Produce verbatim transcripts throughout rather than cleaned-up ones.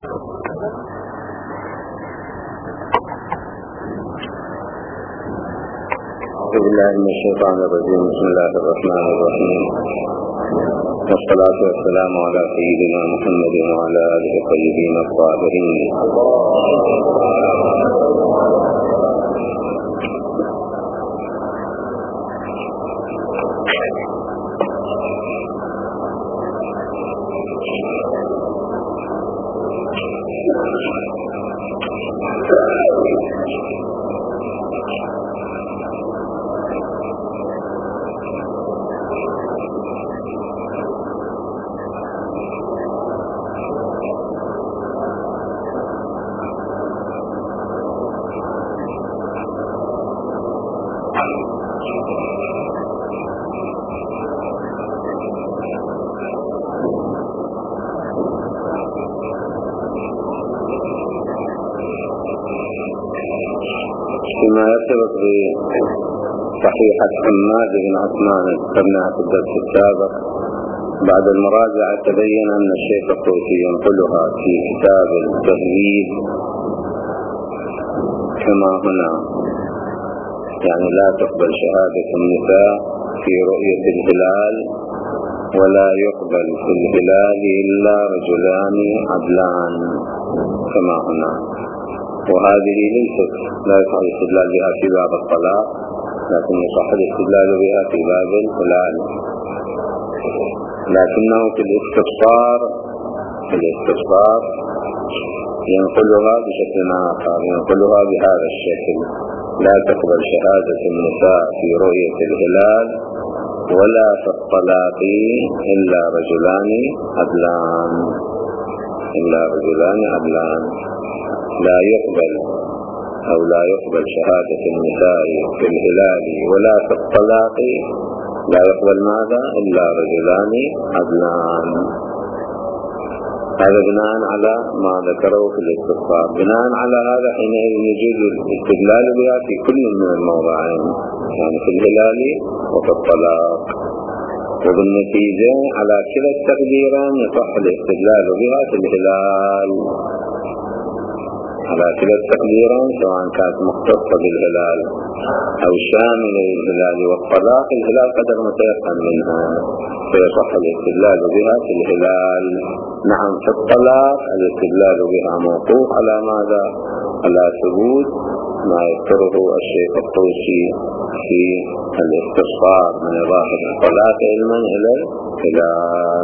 أعوذ بالله من الشيطان الرجيم. بسم الله الرحمن الرحيم، والصلاة والسلام على سيدنا محمد وعلى آله الطيبين الطاهرين. فيما يرتبط بصحيحة حماد بن عثمان ذكرناها في الدرس السابق، بعد المراجعة تبين أن الشيخ الطوسي ينقلها في كتاب التهذيب كما هنا، يعني لا تقبل شهادة النساء في رؤية الهلال، ولا يقبل في الهلال إلا رجلان عدلان كما هنا. وهذه ليست لا يصح الاستدلال بها في باب الطلاق، لكن يصح الاستدلال بها في باب الهلال، لكنه في الاستبصار في الاستبصار ينقلها بشكل آخر، ينقلها بهذا الشكل: لا تقبل شهادة النساء في رؤية الهلال ولا في الطلاق إلا رجلان عدلان إلا رجلان عدلان لا يقبل أو لا يقبل شهادة النساء في الهلال ولا في الطلاق، لا يقبل ماذا؟ إلا رجلان عدلان. هذا بناء على ما ذكره في الاستفسار. بناء على هذا حينئذ يجوز الاستدلال بها في كل من الموضعين، يعني في الهلال وفي الطلاق، وبالنتيجة على كلا التقديرين يصح الاستدلال بها في الهلال، على كلا التقديرين سواء كانت مختصة بالهلال أو شاملة للهلال والطلاق. الهلال قدر متيقن منها فيصح الاستدلال بها في الهلال. نعم، في الطلاق الاستدلال بها موقوف على ماذا؟ على ثبوت ما يذكره الشيخ الطوسي في الاستفسار من إضافة الطلاق علما إلى الهلال.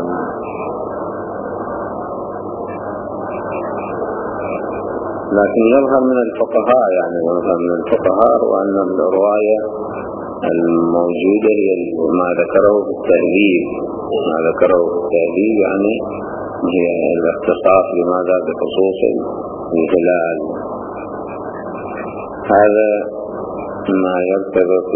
لكن يظهر من الفقهاء يعني يظهر من الفقهاء وأن الرواية الموجودة هي ما ذكره في التهذيب ما ذكره في التهذيب يعني هي الاختصاص لماذا بخصوص الهلال. هذا ما يرتبط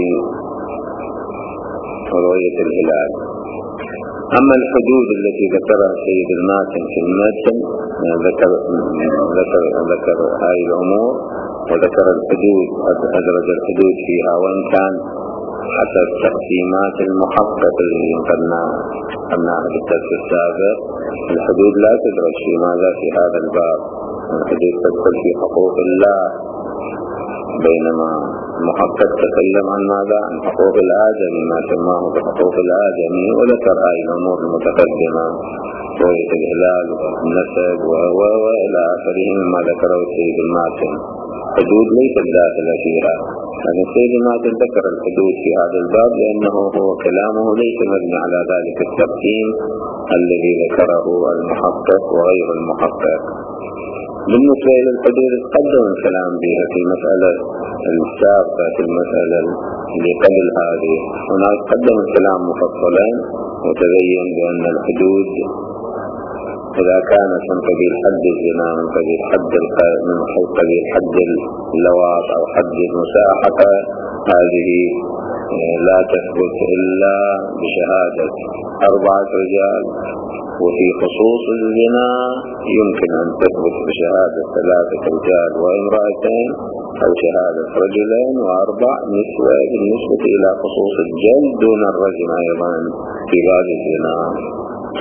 برؤية الهلال. أما الحدود التي ذكرها سيد الماتن في الماتن ذكر ذكر ذكر هذه الأمور، وذكر الحدود، أدرج الحدود فيها، وإن كان حسب تقسيمات المحقق اللي قلناها في الدرس السابق الحدود لا تدرج في ماذا في هذا الباب. الحدود تدخل في حقوق الله، بينما المحقق تكلم عن ماذا؟ عن حقوق الآدمي، ما سماه بحقوق الآدمي، وذكر هذه الأمور المتقدمة: رؤية الهلال والنسب وإلى آخره مما ذكره السيد الماتن. حدود ليست داخلة فيها، يعني السيد الماتن ذكر الحدود في هذا الباب لأنه هو كلامه ليس مبني على ذلك التقسيم الذي ذكره المحقق وغير المحقق. بالنسبة إلى الحدود تقدم الكلام بها في المسألة السابقة، في المسألة اللي قبل هذه هناك قدم الكلام مفصلا وتبين بأن الحدود إذا كانت من قبيل حد الزنا، من قبيل حد من قبيل حد اللواط أو حد المساحقة، هذه لا تثبت إلا بشهادة أربعة رجال، وفي خصوص الزنا يمكن أن تثبت بشهادة ثلاثة رجال وامرأتين أو شهادة رجلين وأربع نسوة بالنسبة إلى خصوص الجلد دون الرجم أيضا في باب الزنا.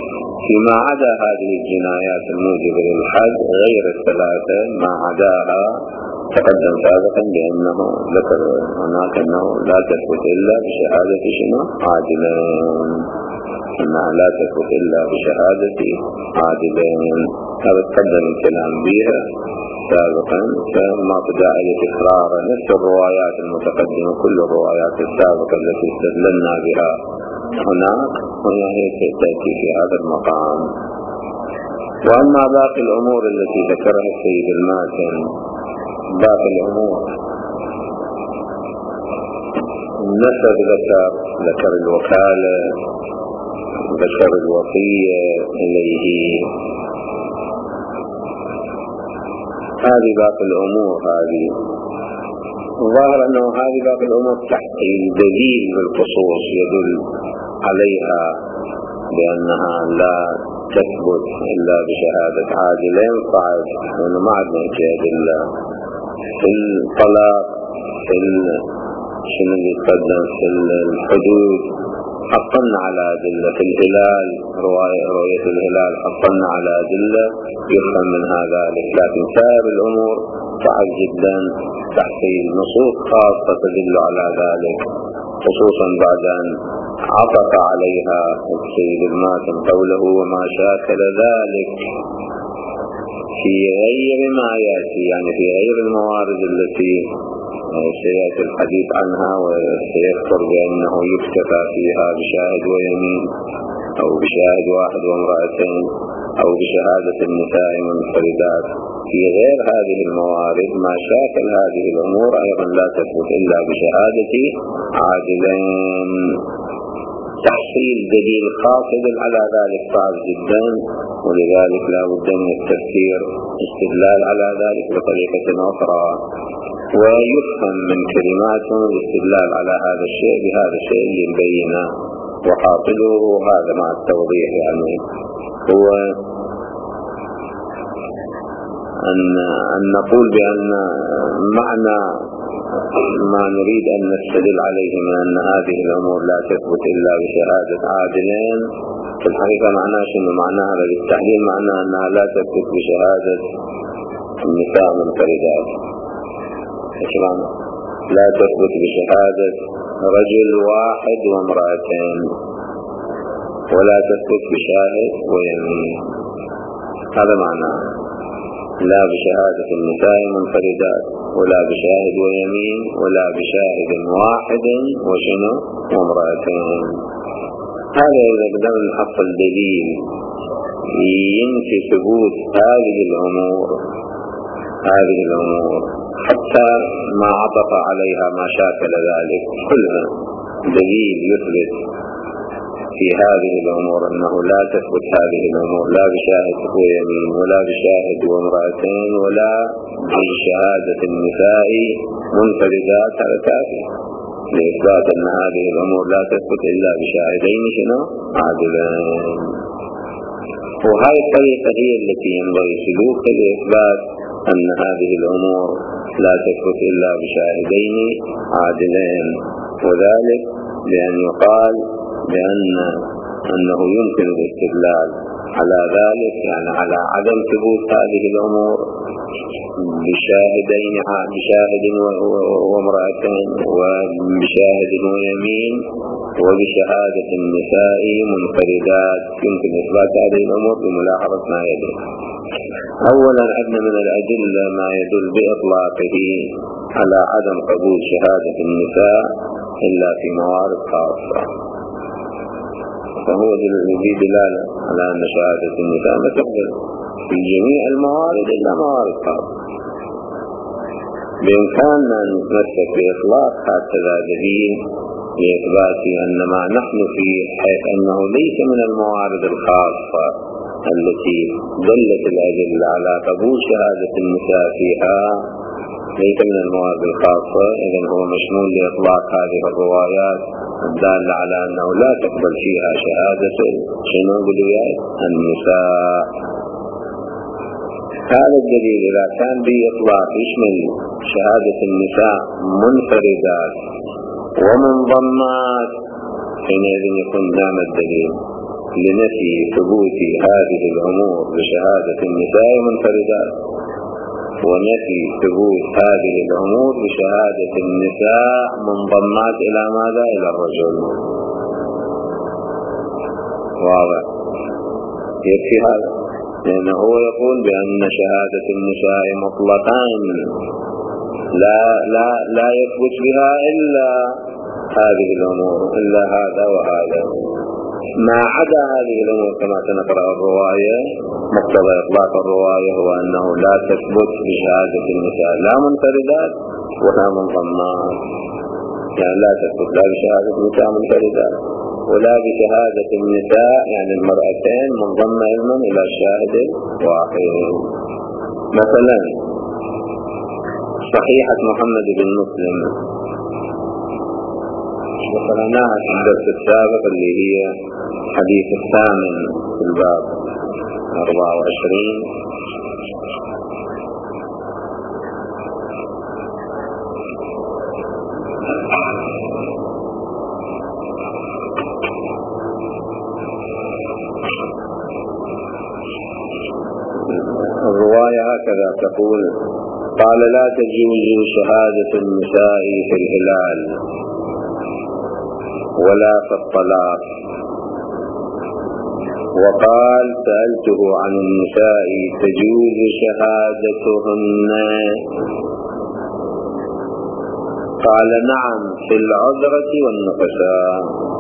فيما عدا هذه الجنايات الموجبة للحد غير الثلاثة ما عداها تقدم سابقا بأنه ذكر هناك أنه لا تثبت إلا بشهادة شنو عادلين، أنها لا تثبت إلا بشهادة عادلين. هذا تقدم الكلام بها سابقا، فما داعي لتكرار نفس الروايات المتقدمة، كل الروايات السابقة التي استدللنا بها هناك وهي تأتي في هذا المقام. وأما باقي الأمور التي ذكرها السيد الماتن، باقي الأمور نسب ذكر ذكر الوكالة، ذكر الوصية إليه، هذه باقي الأمور. هذه ظاهر أنه هذه باقي الأمور تحت دليل بالخصوص يدل عليها بأنها لا تثبت إلا بشهادة عادلين. صعب لأنه ما عندنا أدلة في الطلاق، في شنو اللي يقدم في الحدود حصلنا على أدلة، في الهلال رواية رؤية الهلال حصلنا على أدلة يفهم منها ذلك، لكن سائر الأمور صعب جدا تحصيل نصوص خاصة تدل على ذلك، خصوصا بعد أن عطف عليها السيد الماتن قوله وما شاكل ذلك في غير ما يأتي، يعني في غير الموارد التي سيأتي الحديث عنها وسيذكر بأنه يكتفى فيها بشاهد ويمين أو بشاهد واحد وامرأتين أو بشهادة النساء منفردات. في غير هذه الموارد ما شاكل هذه الأمور أيضا لا تثبت إلا بشهادة عادلين. تحصيل دليل خاص على ذلك صعب جدا، ولذلك لا بد من التفسير استدلال على ذلك بطريقة أخرى، ويفهم من كلماتهم الاستدلال على هذا الشيء بهذا الشيء يبينه وحاصله هذا مع التوضيح. يعني هو أن, أن نقول بأن معنى ما نريد أن نستدل عليه من أن هذه الأمور لا تثبت إلا بشهادة عادلين، في الحقيقة معناه شنو؟ معناها للتحليل معناه أنها لا تثبت بشهادة النساء منفردات، لا تثبت بشهادة رجل واحد وامرأتين، ولا تثبت بشاهد ويمين. هذا معناه لا بشهادة النساء منفردات ولا بشاهد ويمين ولا بشاهد واحد وشنو وامرأتين. هذا إذا بدأنا نحصل دليل ينفي ثبوت هذه الأمور هذه الأمور حتى ما عطف عليها ما شاكل ذلك، كلها دليل يثبت في هذه الأمور أنه لا تثبت هذه الأمور لا بشاهد ويمين ولا بشاهد وامرأتين ولا بشهادة النساء منفردات، هذا كافي لإثبات أن هذه الأمور لا تثبت إلا بشاهدين شنو عادلين. وهذه الطريقة هي التي ينبغي سلوكها لإثبات أن هذه الأمور لا تثبت إلا بشاهدين عادلين، وذلك بأن يقال بأن أنه يمكن الاستدلال على ذلك، يعني على عدم ثبوت هذه الأمور بشاهدين بشاهد وامرأتين وبشاهد ويمين وبشهادة النساء منفردات. يمكن إثبات هذه الأمور بملاحظة ما يدل. أولا عندنا من الأدلة ما يدل بإطلاقه على عدم قبول شهادة النساء إلا في موارد خاصة، فهو دلالة على أن شهادة النساء لا تقبل في جميع الموارد إلا موارد خاصة. بإمكاننا أن نتمسك بإطلاق هكذا دليل لإثبات أن ما نحن فيه، حيث أنه ليس من الموارد الخاصة التي دلت الأدلة على قبول شهادة النساء فيها، ليس من الموارد الخاصة، إذن هو مشمول لإطلاق هذه الروايات الدالة على أنه لا تقبل فيها شهادة شنو بدويات النساء. هذا الدليل إذا كان بإطلاق يشمل شهادة النساء منفردات ومنضمات حينئذ يكون دام الدليل لنفي ثبوت هذه الأمور بشهادة النساء منفردات، ونفي ثبوت هذه الأمور بشهادة النساء منضمات إلى ماذا؟ إلى الرجل. واضح؟ يكفي هذا، لأنه هو يقول بأن شهادة النساء مطلقا لا لا لا يثبت بها إلا هذه الأمور، إلا هذا وهذا. ما عدا هذه الأمور كما سنقرأ الرواية، مقتضى إطلاق الرواية هو أنه لا تثبت بشهادة النساء لا منفردات ولا منضمات، يعني لا تثبت لا بشهادة النساء منفردات ولا بشهادة النساء يعني المرأتين منضمة علما إلى الشاهد واحد. مثلا صحيحة محمد بن مسلم وقرأناها في الدرس السابق اللي هي حديث الثامن في الباب أربعة وعشرين. الرواية هكذا تقول: قال: لا تجوز شهادة النساء في الهلال ولا في الطلاق. وقال: سألته عن النساء تجوز شهادتهن، قال: نعم في العذرة والنفساء.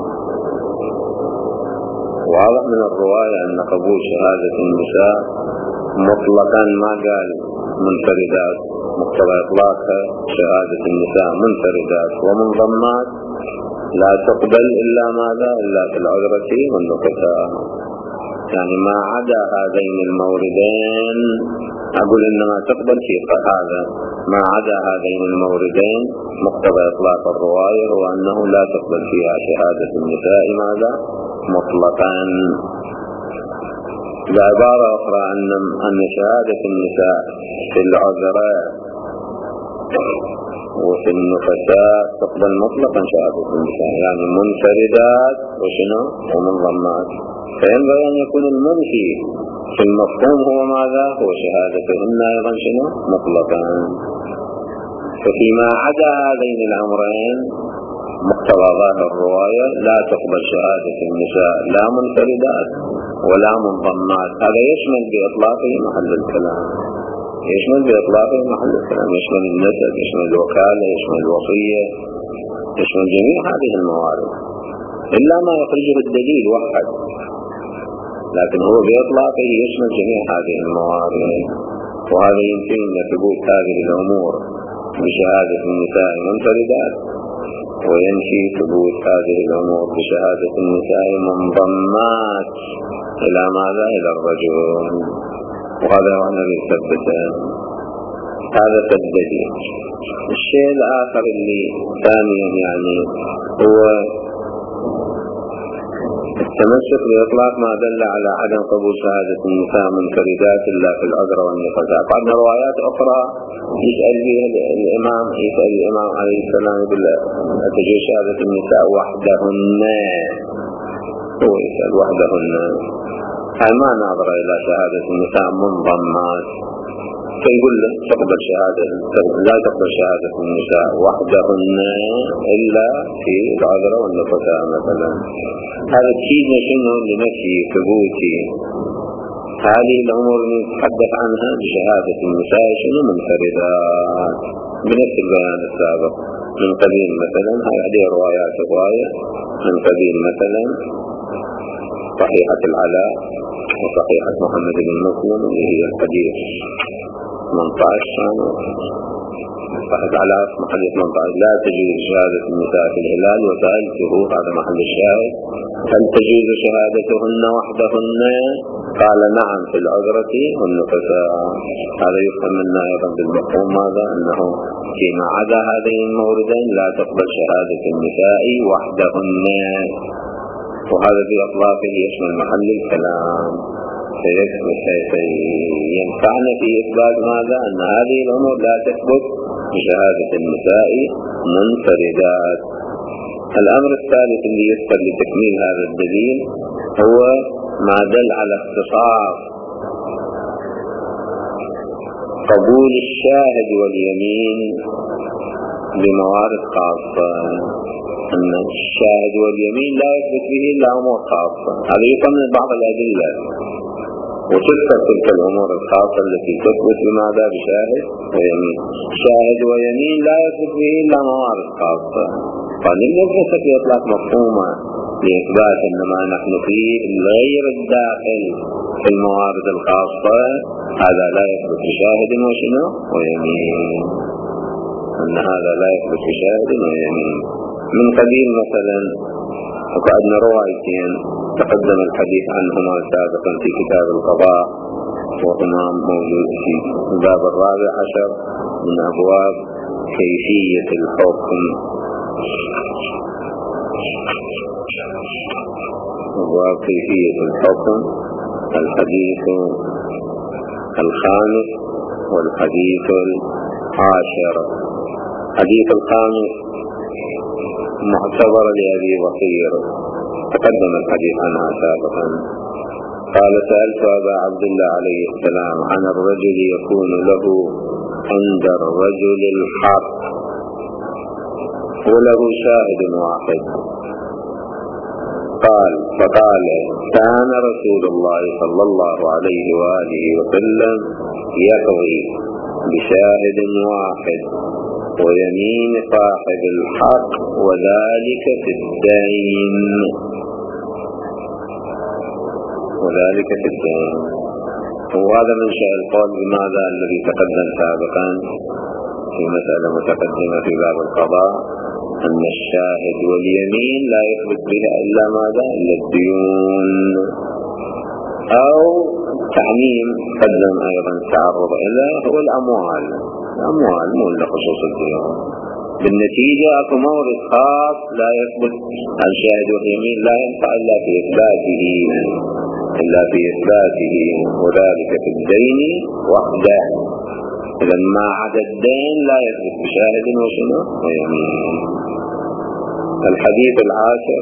واضح من الرواية أن قبول شهادة النساء مطلقا، ما قال منفردات، مقتضى إطلاقها شهادة النساء منفردات ومنضمات لا تقبل إلا ماذا؟ إلا في العذرة والنفساء. يعني ما عدا هذين الموردين، أقول إنما تقبل في هذا، ما عدا هذين الموردين مقتضى إطلاق الرواية هو أنه لا تقبل فيها شهادة النساء ماذا؟ مطلقا. بعبارة أخرى أن أن شهادة النساء في العذرة وفي النفساء تقبل مطلقا شهادة النساء، يعني منفردات وشنو؟ ومنضمات. فينبغي أن يكون المنفي في المفهوم هو ماذا؟ هو شهادتهن أيضا شنو؟ مطلقا. ففيما عدا هذين الأمرين مقتضى ظاهر الرواية لا تقبل شهادة النساء لا منفردات ولا منضمات. هذا يشمل بإطلاقه محل الكلام، يشمل بإطلاقه محل الكلام، يشمل النسب، يشمل الوكالة، يشمل الوصية، يشمل جميع هذه الموارد إلا ما يخرجه الدليل وحد، لكن هو بإطلاقه يشمل جميع هذه الموارد. وهذا يمكن ثبوت هذه الأمور بشهادة النساء منفردات، وينفي ثبوت هذه الأمور بشهادة النساء منضمات إلى ماذا؟ إلى الرجل. وهذا هو الذي يثبته. هذا الدليل. الشيء الآخر اللي ثانيا يعني هو التمسك بإطلاق ما دل على عدم قبول شهادة النساء منفردات إلا في العذر والنفساء. بعضنا روايات أخرى يسأل بها الإمام يسأل الإمام عليه السلام يقول تجوز شهادة النساء وحدهن، هو يسأل وحدهن، هاي ما نظر إلى شهادة النساء منضمات، فيقول له تقبل شهادة لا تقبل شهادة النساء وحدهن إلا في العذر والنفساء مثلا. هذا الشيء شنو؟ لنفي ثبوت هذه الأمور نتحدث عنها بشهادة النساء شنو؟ منفردات، بنفس البيان السابق. من قبيل مثلا هذه روايات رواية من قبيل مثلا صحيحة العلاء وصحيحة محمد بن مسلم اللي هي الحديث ثمانية عشر، صحيحة العلاء محدث ثمانية عشر: لا تجوز شهادة النساء في الهلال. وسألته، هذا محل الشاهد: هل تجوز شهادتهن وحدهن؟ قال: نعم في العذرة والنفساء. هذا يفهم منا أيضا بالمفهوم ماذا؟ أنه فيما عدا هذين الموردين لا تقبل شهادة النساء وحدهن، وهذا بإطلاقه يشمل محل الكلام. فينفعنا في إثبات ماذا؟ أن هذه الأمور لا تثبت بشهادة النساء منفردات. الأمر الثالث اللي يذكر لتكميل هذا الدليل هو ما دل على اختصاص قبول الشاهد واليمين بموارد خاصة، أن الشاهد واليمين لا يثبت به إلا أمور خاصة. هذا يكمل بعض الأدلة، وتذكر تلك الأمور الخاصة التي تثبت بماذا؟ بشاهد ويمين. شاهد ويمين لا يثبت به إلا موارد خاصة. قال ليس في إطلاق مفهومة لإثبات أن ما نحن فيه غير الداخل في الموارد الخاصة، هذا لا يثبت بشاهد وشنو ويمين، أن هذا لا يثبت بشاهد ويمين. من قبيل مثلا وقعدنا روايتين تقدم الحديث عنهما سابقا في كتاب القضاء، وهما موجود في الباب الرابع عشر من أبواب كيفية الحكم، أبواب كيفية الحكم، الحديث الخامس والحديث العاشر. حديث الخامس معتبر لأبي بصير، تقدم الحديث عنها سابقا. قال: سألت أبا عبد الله عليه السلام عن الرجل يكون له عند الرجل الحق وله شاهد واحد. قال فقال: كان رسول الله صلى الله عليه وآله وسلم يقضي بشاهد واحد ويمين صاحب الحق، وذلك في الدين وذلك في الدين وهذا من شأن القول بماذا الذي تقدم سابقا في مسألة متقدمة في باب القضاء، أن الشاهد واليمين لا يثبت بها إلا ماذا؟ إلا الديون، أو تعميم قدم أيضا تعرض إلى هو الأموال، الأموال مو إلا خصوص الديون. بالنتيجة أكو مورد خاص لا يثبت الشاهد واليمين، لا ينفع إلا في إثباته إلا في إثباته وذلك في الدين وحده. إذا ما عدا الدين لا يثبت بشاهد وشنو ويمين. الحديث العاشر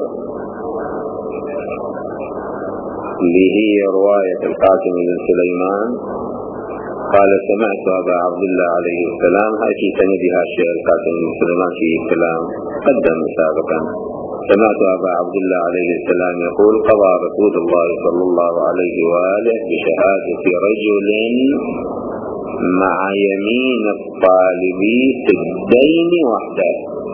اللي هي رواية القاسم بن سليمان قال: سمعت أبا عبد الله عليه السلام، هاي في سندها الشيخ القاسم بن سليمان في كلام قدم سابقا. سمعت أبا عبد الله عليه السلام يقول: قضى رسول الله صلى الله عليه وآله بشهادة رجل مع يمين الطالب في الدين وحده.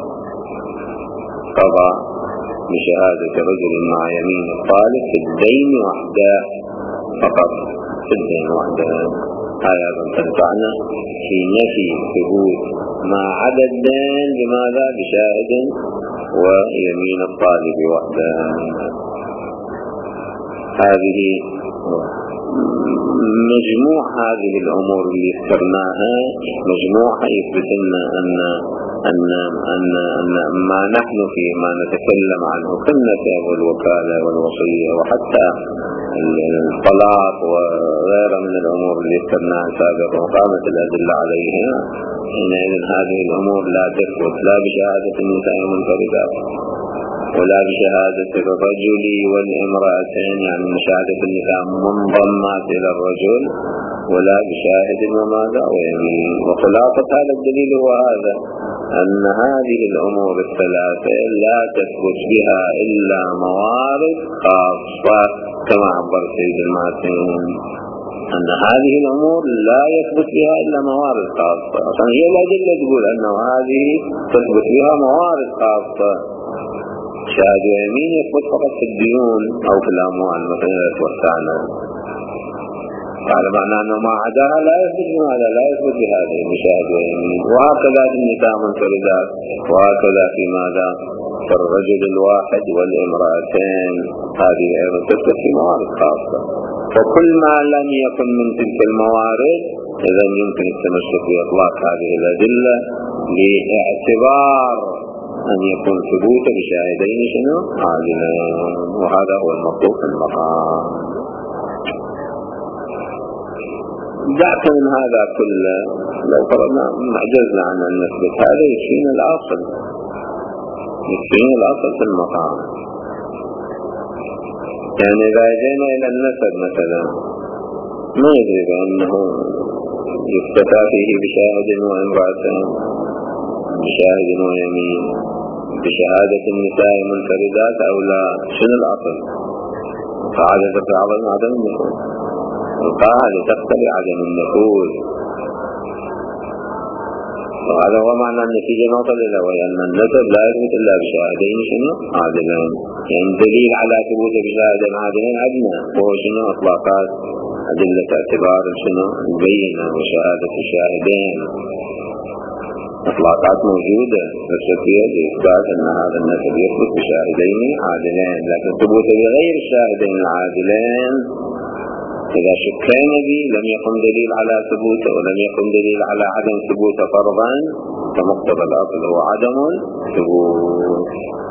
قضى بشهادة رجل مع يمين الطالب في الدين وحده فقط، في الدين وحده. هذا تنفعنا في نفي ثبوت ما عدا الدين بماذا؟ بشاهد ويمين الطالب وحده. هذه مجموع هذه الأمور اللي ذكرناها مجموعها يثبت لنا أن أن أن أن ما نحن فيه ما نتكلم عنه كالنسب والوكالة والوصية وحتى الطلاق وغيرها من الأمور اللي ذكرناها سابقا وقامت الأدلة عليها، حينئذ هذه الأمور لا تثبت لا بشهادة النساء المنفردات ولا بشهادة الرجل والامرأتين، يعني مشاهدة النساء منضمات إلى الرجل، ولا بشاهد وماذا ويمين. وخلاصة هذا الدليل هو هذا، أن هذه الأمور الثلاثة لا تثبت بها إلا موارد خاصة، كما عبر سيد المعتين أن هذه الأمور لا يثبت بها إلا موارد خاصة. أصلا هي الأدلة تقول أن هذه تثبت بها موارد خاصة. شاهد ويمين يثبت فقط في الديون أو في الأموال مثلا توسعنا، على معنى أنه ما عداها لا يثبت بهذا، لا يثبت بهذه بشاهد ويمين. وهكذا في النساء منفردات، وهكذا في ماذا؟ في الرجل الواحد والامرأتين، هذه أيضا تثبت في موارد خاصة. وكل ما لم يكن من تلك الموارد إذا يمكن التمسك بإطلاق هذه الأدلة لاعتبار أن يكون ثبوت بشاهدين شنو؟ عادلين، وهذا هو المطلوب في المقام. دعك من هذا كله، لو فرضنا عجزنا عن أن نثبت هذا يكفينا الأصل، يكفينا الأصل في المقام. يعني إذا جئنا إلى النسب مثلا ما يدري بأنه يكتفى فيه بشاهد وامرأتان، بشاهد ويمين، بشهادة النساء منفردات أو لا. شنو الأصل؟ القاعدة تقتضي عدم النفوذ، القاعدة تقتضي عدم النفوذ، وهذا هو معنى النتيجة نوصل إلى، وأن النسب لا يثبت إلا بشاهدين شنو؟ عادلين. يعني دليل على ثبوت بشاهدين عادلين عندنا، وهو شنو؟ إطلاقات أدلة اعتبار شنو؟ مبينة وشهادة الشاهدين، إطلاقات موجودة فالشفية لإثبات أن هذا النسب يثبت بشاهدين عادلين، لكن ثبوت بغير الشاهدين العادلين إذا شكينا به لم يكن دليل على ثبوته ولم يكن دليل على عدم ثبوته فرضا، فمقتضى الأصل هو عدم ثبوت.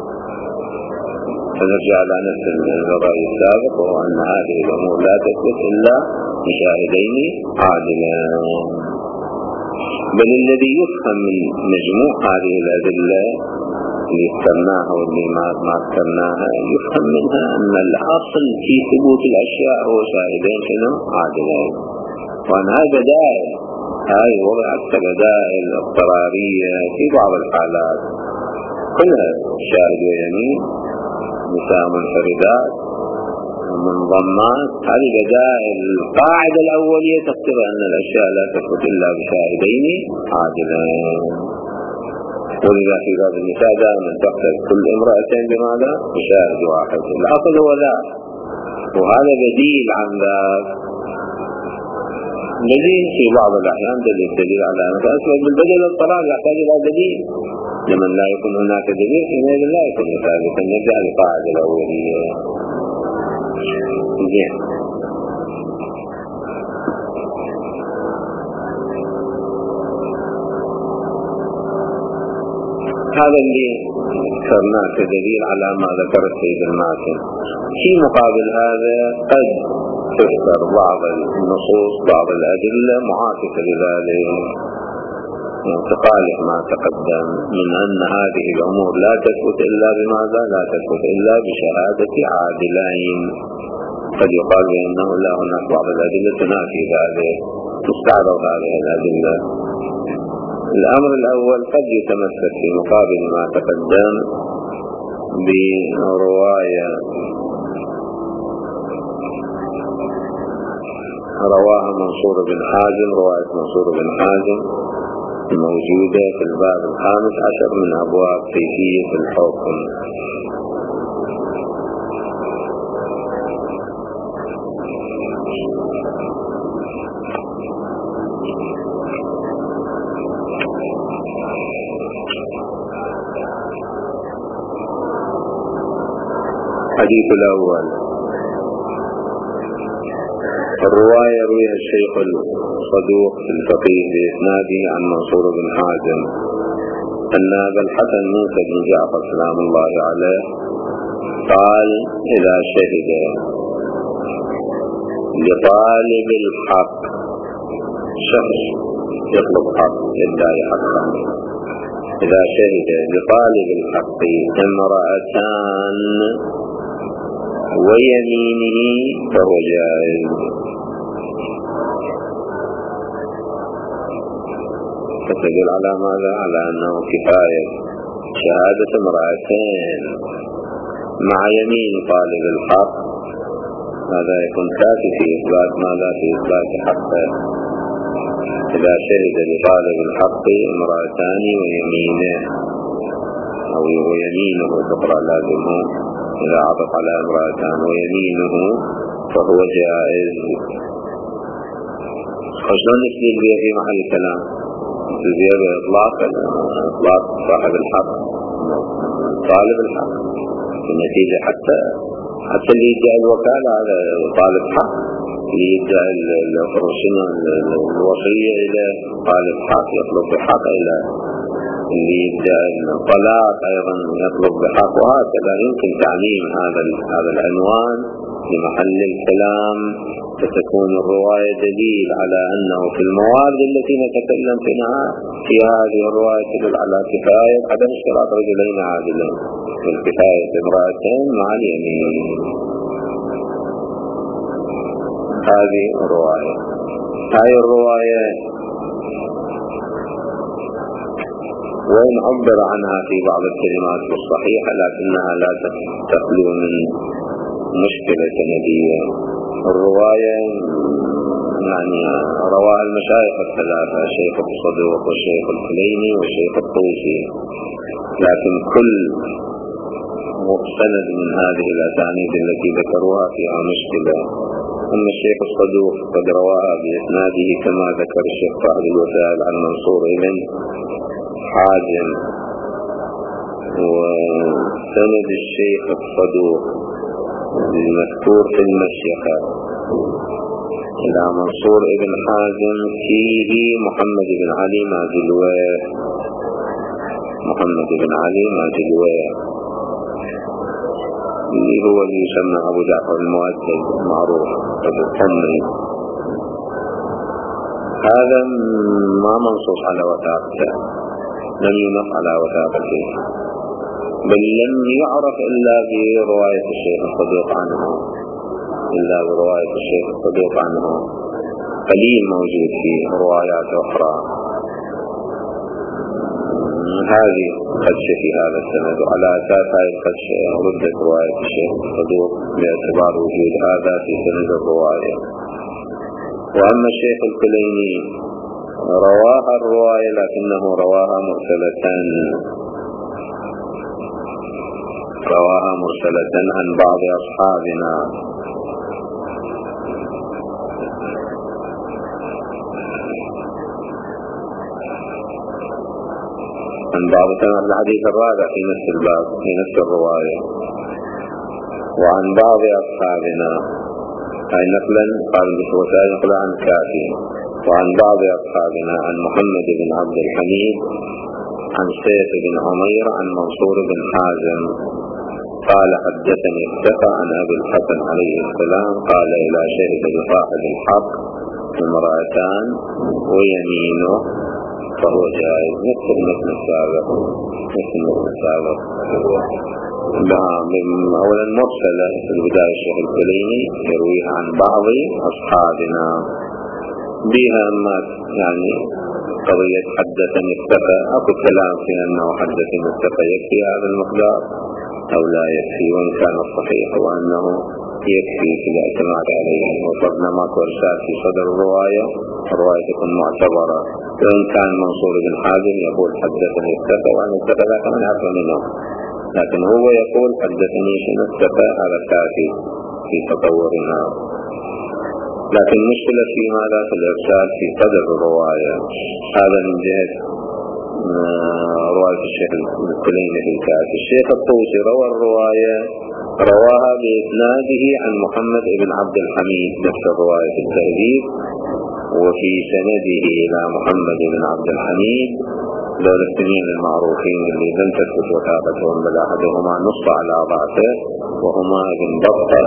فنرجع على نفس الرأي السابق، وهو أن هذه الأمور لا تثبت إلا بشاهدين عادلين. بل الذي يفهم من مجموع هذه الأدلة اللي اذكرناها واللي ما اذكرناها يفهم منها أن الأصل في ثبوت الأشياء هو شاهدين شنو؟ عادلين. وأن هذا بدائل، هاي وضعت كبدائل اضطرارية في بعض الحالات كلها شاهد ويمين، نساء منفردات، منضمات، هذه بدائل. القاعدة الأولية تقتضي أن الأشياء لا تثبت إلا بشاهدين عادلين. ولذا في باب النساء دائما تقتضي كل امرأتين بماذا؟ بشاهد واحد. الأصل هو لا، وهذا بديل عن ذاك. بديل في بعض الأحيان دليل على أنه أسبب بالبدل الطلاق يحتاج إلى دليل، لمن لا يكون هناك دليل حينئذ لا يكون ثابتا. نرجع للقاعدة الأولية. زين. هذا اللي ذكرناه كدليل على ما ذكر السيد الماتن. في مقابل هذا قد تذكر بعض النصوص بعض الأدلة معاكسة لذلك، تخالف ما تقدم من أن هذه الأمور لا تثبت إلا بماذا؟ لا تثبت إلا بشهادة عادلين. قد يقال بأنه لا، هناك بعض الأدلة تنافي ذلك، تستعرض هذه الأدلة. الأمر الأول قد يتمثل في مقابل ما تقدم برواية رواها منصور بن حازم، رواية منصور بن حازم موجودة في الباب الخامس عشر من أبواب كيفية الحكم. الحديث الأول: الرواية رويها الشيخ الصدوق في الفقيه بإسناده عن منصور بن حازم أن أبا الحسن موسى بن جعفر سلام الله عليه قال: إذا شهد لطالب الحق شخص يطلب حق يدعي حقا، إذا شهد لطالب الحق امرأتان ويمينه فهو جائز. فتدل على ماذا؟ على أنه كفاية شهادة امرأتين مع يمين طالب الحق، هذا يكون كافي في إثبات ماذا؟ في إثبات حقه. إذا شهد لطالب الحق امرأتان ويمينه أو يمينه تقرأ لازمه، إذا عطف على امرأتان ويمينه فهو جائز. خشون نسبيل بيه في محل الكلام، نسبيل بيه إطلاق إطلاق صاحب الحق طالب الحق، النتيجة حتى حتى اللي يدعي الوكالة هذا طالب حق، اللي يدعي الوصية إلى طالب حق يطلب بحق، إلى اللي يدعي الطلاق أيضا يطلب بحق، وهكذا. يمكن تعميم هذا هذا العنوان لمحل الكلام، فتكون الرواية دليل على أنه في الموارد التي نتكلم فيها في هذه الرواية تدل على كفاية عدم اشتراط رجلين عادلين، الكفاية امرأتين مع اليمين. هذه الرواية. هذه الرواية وإن عبر عنها في بعض الكلمات الصحيحة لكنها لا تخلو من مشكلة سندية. الرواية يعني رواها المشايخ الثلاثة، الشيخ الصدوق والشيخ الكليني والشيخ الطوسي، لكن كل مستند من هذه الأسانيد التي ذكروها فيها مشكلة. أما الشيخ الصدوق قد رواها بإسناده كما ذكر الشيخ صاحب الوسائل عن منصور بن حازم، وسند الشيخ الصدوق المذكور في المشيخة إلى منصور بن حازم فيه محمد بن علي مازلويه، محمد بن علي مازلويه اللي هو اللي يسمى أبو جعفر المؤدب المعروف أبو الطمري. هذا ما منصوص على وثاقته، لم ينص على وثاقته، بل لم يعرف إلا برواية الشيخ الصدوق عنه، إلا برواية الشيخ الصدوق عنه، قليل موجود في روايات أخرى. هذه خدشة في هذا السند، وعلى أساس هذه الخدشة ردت رواية الشيخ الصدوق باعتبار وجود هذا في سند الرواية. وأما الشيخ الكليني رواها الرواية لكنه رواها مرسلة، رواها مرسلة عن بعض أصحابنا، عن بعض سند الحديث الرابع في نفس الباب في نفس الرواية، وعن بعض أصحابنا، أي نقلا قال بسوسائل نقلا عن كافي، وعن بعض أصحابنا عن محمد بن عبد الحميد عن سيف بن عمير عن منصور بن حازم قال حدثني اختفى عن أبي الحسن عليه السلام قال إلى شهد بصاحب الحق امرأتان ويمينه فهو جائز، مثل مثل السابق مثل مثل السابق. أولا مرسلة في البداية الشيخ الكليني يرويها عن بعض أصحابنا بها ما يعني قضية حدثني اختفى، أكو كلام في أنه حدثني اختفى يكفي هذا المقدار أو لا يكفي، وإن كان الصحيح وأنه يكفي في الاعتماد عليه. وصلنا ماكو إرسال في صدر الرواية، الرواية تكون معتبرة، وإن كان منصور بن حازم يقول حدثني اختفى وأنا اختفى لا كمان عرف منه، لكن هو يقول حدثني شنو اختفى، هذا كافي في تطورنا. لكن مشكلة في ماذا؟ في الإرسال في صدر الرواية. هذا من جهة رواية الشيخ الكليني في الكافي. الشيخ الطوسي روى الرواية رواها بإسناده عن محمد بن عبد الحميد نفس الرواية في التهذيب، وفي سنده إلى محمد بن عبد الحميد دول الاثنين المعروفين اللي لم تثبت وثاقتهم، بل أحدهما نص على ضعفه وهما ابن بطة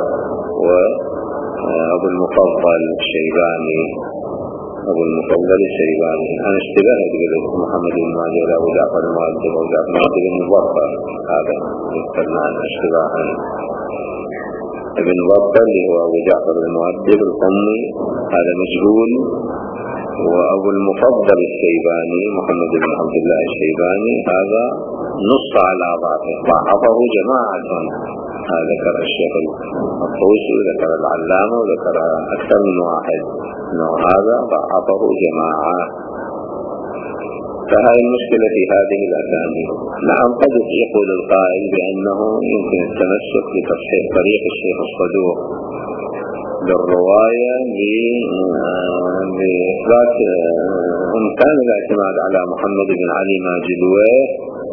وأبو المفضل الشيباني. أبو المفضل الشيباني أنا اشتبهت قلت محمد بن ماجد أبو جعفر المؤدب أبو جعفر المؤدب بن بطة، هذا يذكرنا عن اشتباها. ابن بطة اللي هو أبو جعفر المؤدب القمي هذا مجهول، وأبو المفضل الشيباني محمد بن عبد الله الشيباني هذا نص على ضعفه، ضعفه جماعة. هذا ذكر الشيخ الطوسي وذكر العلامة وذكر أكثر من واحد أنه هذا ضعفه جماعة. فهذه المشكلة في هذه الأسانيد. نعم قد يقول القائل بأنه يمكن التمسك بتصحيح طريق الشيخ الصدوق بالرواية لإثبات إمكان الاعتماد على محمد بن علي مازلويه،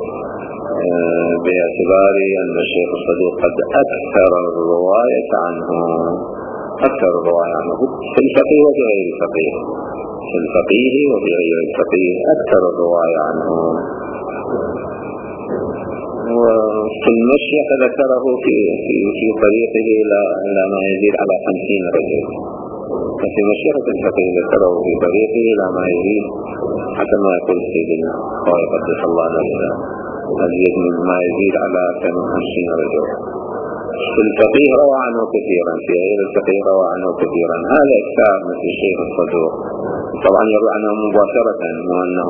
باعتبار أن الشيخ الصدوق قد أكثر الرواية عنه، أكثر الرواية عنه في الفقيه وفي غير الفقيه، في الفقيه وفي غير الفقيه أكثر الرواية عنه. وفي المشيخ ذكره في في في طريقه إلى ما يزيد على خمسين رجل، وفي مشيخة الفقيه ذكره في طريقه إلى ما يزيد حتى ما يقول سيدنا قال قدس الله نفسه أزيد من ما يزيد على أكثر من خمسين رجل. في الفقيه روى عنه كثيرا، في غير الفقيه روى عنه كثيرا. هذا إكثار مثل الشيخ الصدوق، طبعا يروي عنه مباشرة وأنه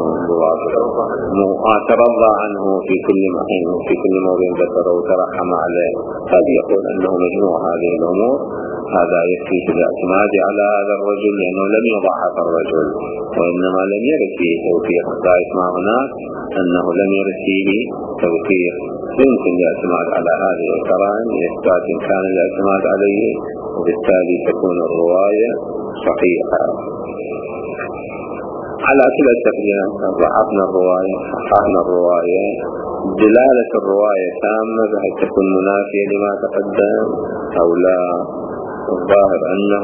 ترضى عنه في كل محين وفي كل موضع ذكره وترحم عليه. هذا يقول أنه مجموع هذه الأمور. هذا يكفي في الاعتماد على هذا الرجل لأنه لم يضعف الرجل، وإنما لم يرد فيه توثيق. حتى يسمع هناك أنه لم يرد فيه توثيق. يمكن الاعتماد على هذه القرائن لإثبات إمكان الاعتماد عليه، وبالتالي تكون الرواية صحيحة. على كل التقدير ضعفنا الرواية، صححنا الرواية، دلالة الرواية تامة بحيث تكون منافية لما تقدم أو لا. الظاهر أنه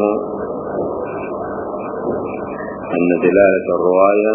أن دلالة الرواية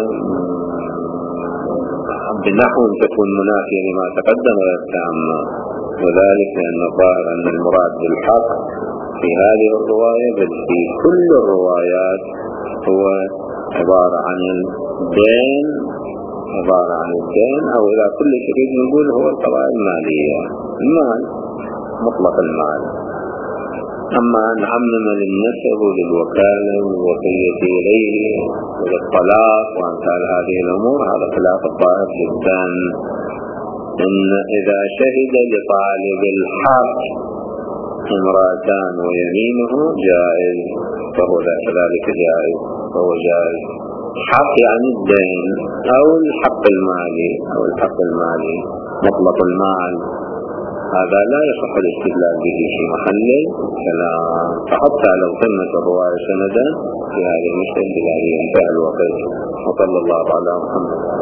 بنحو تكون منافية لما تقدم غير تامة، وذلك لأن الظاهر أن المراد بالحق في هذه الرواية بل في كل الروايات هو عبارة عن الدين، عبارة عن الدين، أو إلى كل شيء نقول هو القضايا المالية، المال مطلق المال. أما أن عمم للنسب وللوكالة والوصية إليه وللطلاق وأمثال هذه الأمور هذا خلاف الظاهر جدا. إن إذا شهد لطالب الحق امرأتان ويمينه جائز فهو ذلك جائز، فهو جائز. حق يعني الدين أو الحق المالي أو الحق المالي مطلق المال، هذا لا يصح الاستدلال به في محل كلام. فحتى لو تمت الرواية سندا في هذه المسألة بهذه انتهى الوقت. وصلى الله على محمد.